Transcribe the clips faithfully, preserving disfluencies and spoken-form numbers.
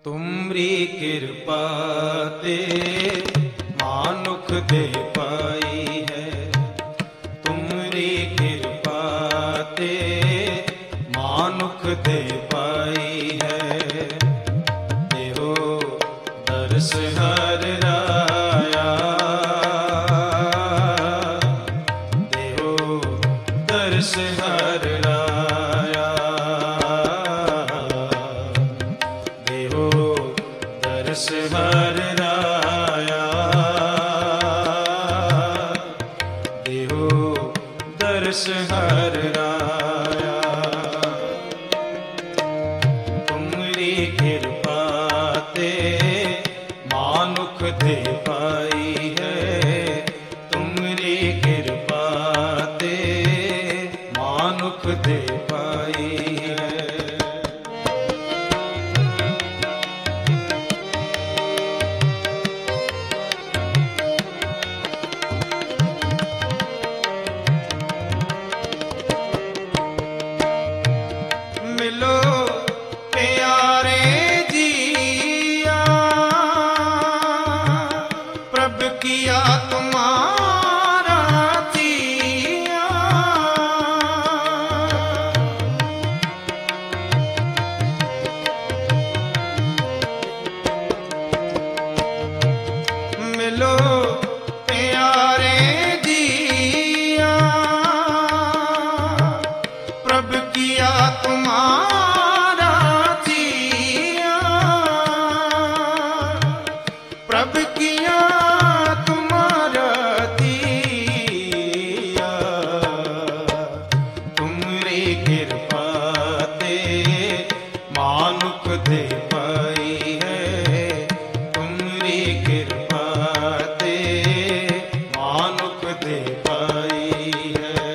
तुमरी कृपा ते मानुख दे पाई है। तुमरी कृपा ते मानुख दे पाई है। देहो दर्श हर राया, देहो दर्श हर राया, देहो दर्श हर राया, देहो दर्श हर राया। तुमरी कृपा ते मानुख दे पाई है। तुमरी कृपा ते मानुख दे पाई है। मिलो प्यारे जिया, प्रभु किया तुम्हारा जिया। मिलो प्यारे जिया, प्रभु किया तुम्हारा जिया। प्रभु किया तुम्हारा दिया। तुमरी कृपा ते मानुख दे पाई है। तुमरी कृपा ते मानुख दे पाई है।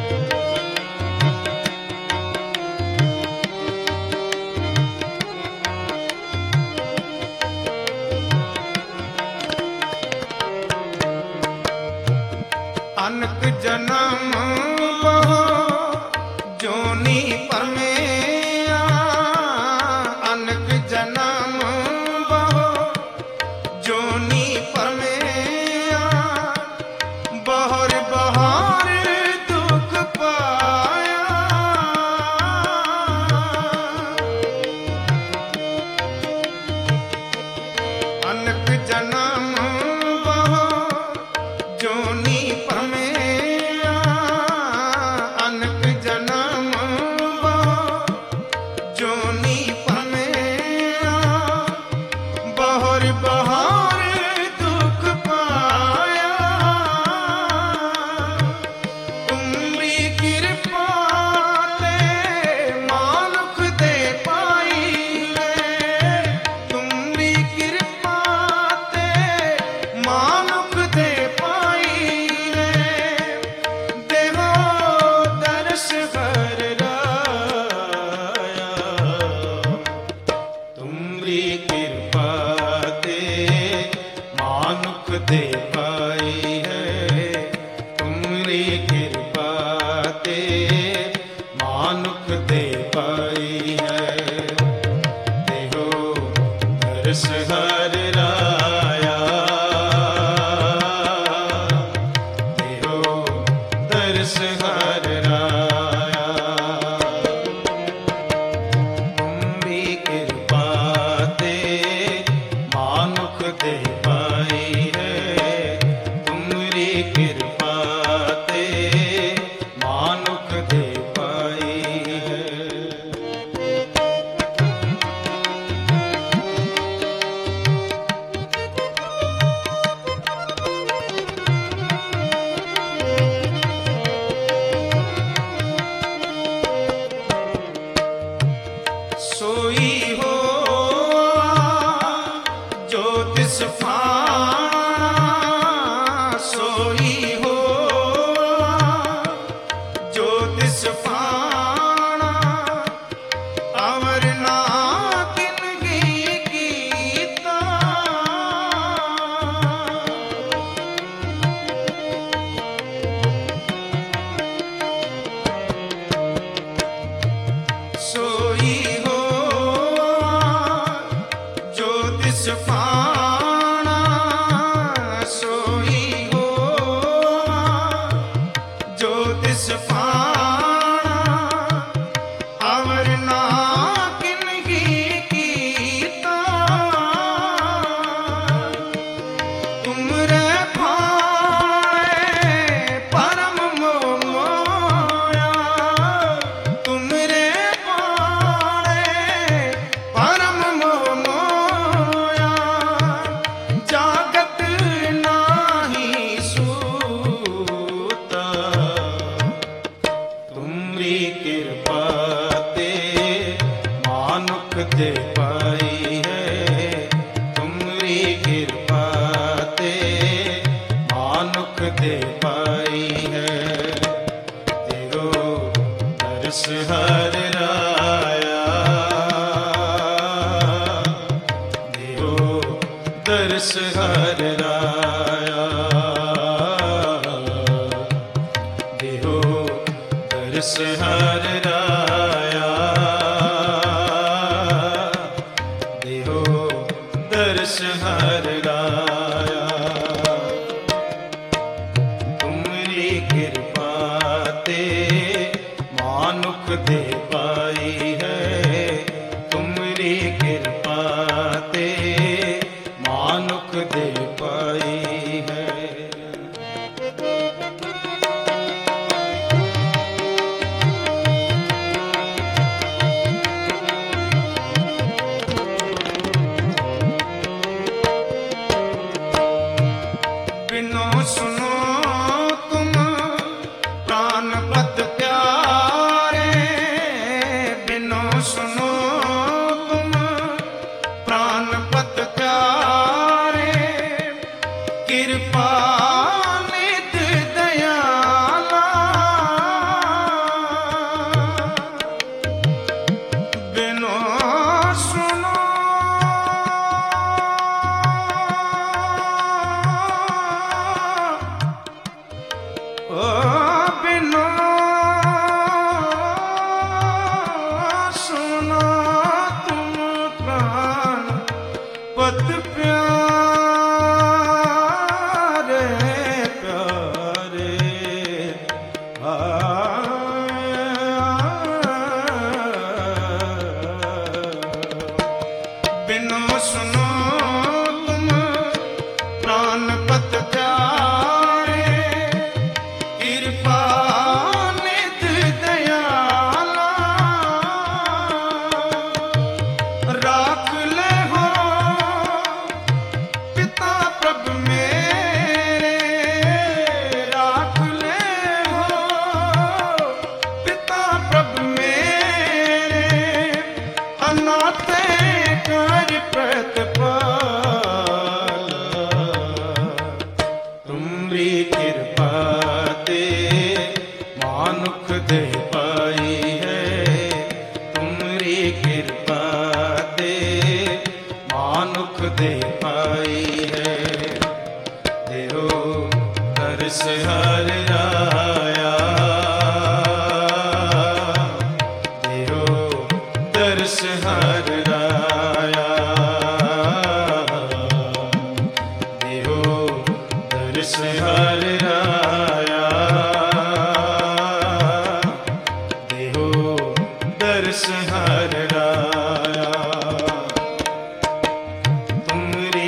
अनक जन्म बहु जोनी परमेया। अनक जन्म बहु जोनी परमेया। बहर बहार दुख पाया। अनक जन्म बहु जोनी परमेया। अनक जन्म बहु जोनी परमेया। बहर बहार दुख पाया। तुमरी कृपा ते मानुख दे पाई है। तुमरी कृपा ते मानुख दे पाई है। देहो दर्श हर राया। तुमरी कृपा ते मानुख दे पाई है। तुमरी कृपा ते मानुख दे पाई है। देहो दर्श हर राया, देहो दर्श हर राया। तुमरी कृपा ते मानुख दे पाई है। तुमरी कृपा ते मानुख दे पाई है। सोई हो जो तिस तिस पाना सोई होवा, जो तिस पाना अवर ना किन्ही कीता। तुमरे भाणे परम मोह मोया, तुमरे भाणे परम मोह मोया, जागत नाही सूता। तुमरी कृपा ते मानुख दे पाई है, तुमरी कृपा ते मानुख दे पाई है। तेरो दर्श हर राया, तेरो दर्श हर राया, देहो दर्श हर राया, देहो दर्श हर राया। तुमरी कृपा ते मानुख दे पाई है, तुमरी कृपा ते मानुख दे पाई है। बिनो सुनो तुम प्राणपत प्यारे, बिनो सुनो तुम प्राणपत प्यारे, कृपा निध दयाला। बिनो सुनो ओ बिनो सुनो तुम प्राण पत प्यारे प्यारे। बिनो सुनो तुम प्राण पत प्यारे, कृपा निध दयाला। राख ले हो पिता प्रभ मेरे, राख ले हो पिता प्रभ मेरे, अनाथे कर प्रतिपाला। तुमरी कृपा ते मानुख दे पाई है, तुमरी कृपा ते मानुख दे पाई है। देहो दर्श हर राया, देहो दर्श हर राया, देहो दर्श हर राया, देहो दर्श हर राया। तुमरी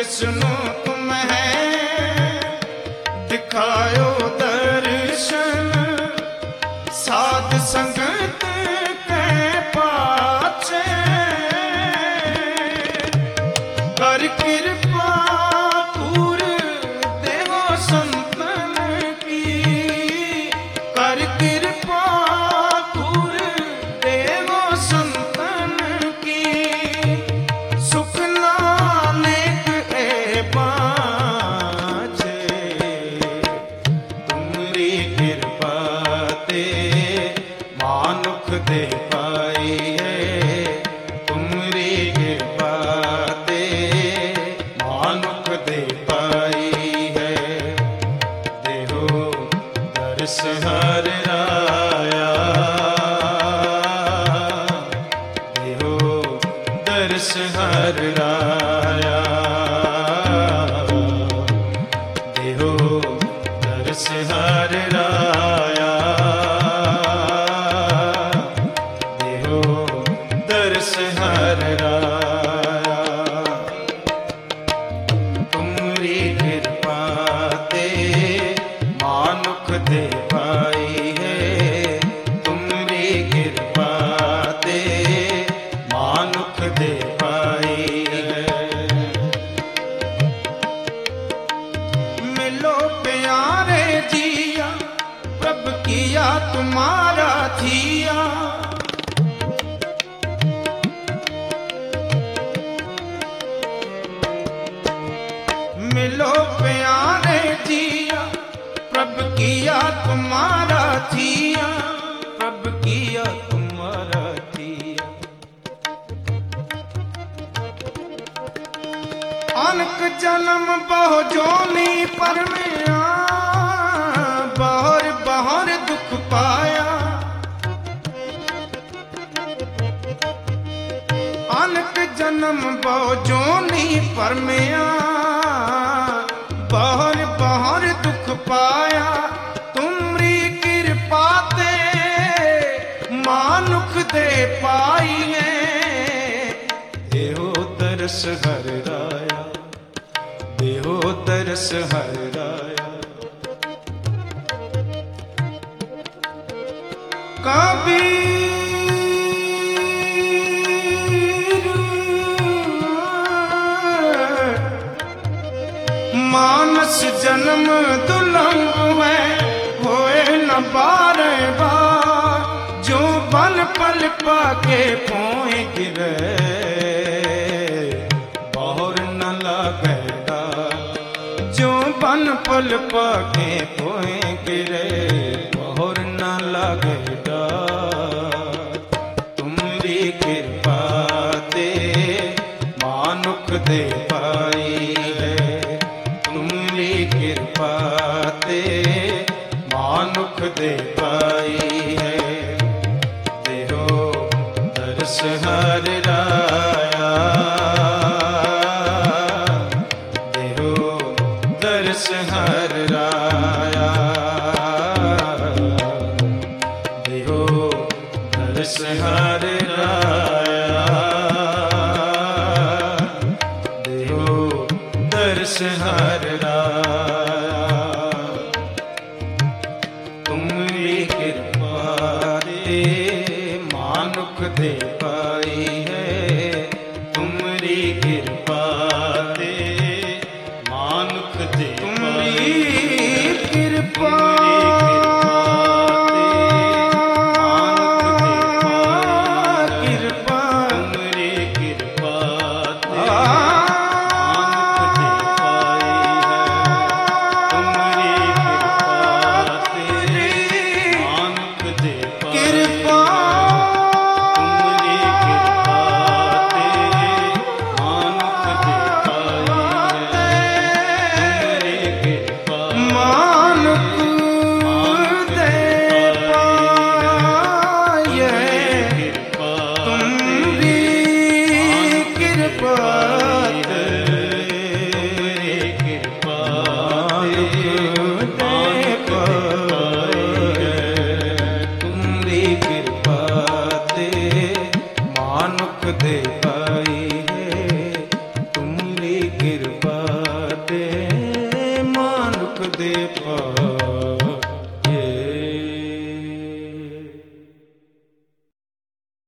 सुनो तुम्हें दिखायो दर्शन, साध संगत के पाछे कर कृपा पूर देवो संतन की, कर कृपा पूर देवो संतन की, सुख नानक ए बाँचे, तुमरी कृपा ते मानुख दे पाई है, तुमरी कृपा ते मानुख दे पाई है। देहो दर्श हर राया, देहो दर्श हर राया, देहो दर्श हर राया, देहो दर्श हर राया। तुमरी कृपा ते मानुख दे पाई है, तुमरी कृपा ते मानुख दे पाई है। मिलो प्यारे जिया, प्रभु किया तुम्हारा थिया, मिलो प्यारे जिया, प्रभु किया तुम्हारा थिया, प्रभु किया तुम्हारा थिया। अनक जन्म बहु जोनी पर में आ, बहर बहर दुख पाया, अनक जन्म बहु जोनी पर में आ, बहर बहर दुख पाया, तुमरी कृपा ते मानुख दे पाई है। देहो दर्श हर राया, देहो दर्श हर राया। कबीर मानस जन्म दुलंग है, होए न बार बार, जो बन पल पाके पोए गिरे, बहुर न लगेगा, जो बन पल पाके पोए गिरे, बहुर न लगेगा। तुमरी कृपा ते मानुख दे पाई है, तुमरी कृपा ते मानुख दे पाई है। देहो दर्श हर राया, देहो दर्श हर राया, देहो दर्श हर राया, देहो दर्श हर राया। तुमरी कृपा ते मानुख दे पाई है, तुमरी कृपा ते मानुख दे पाई है। कृपा दे पाई है, तुमरी कृपा दे पाए।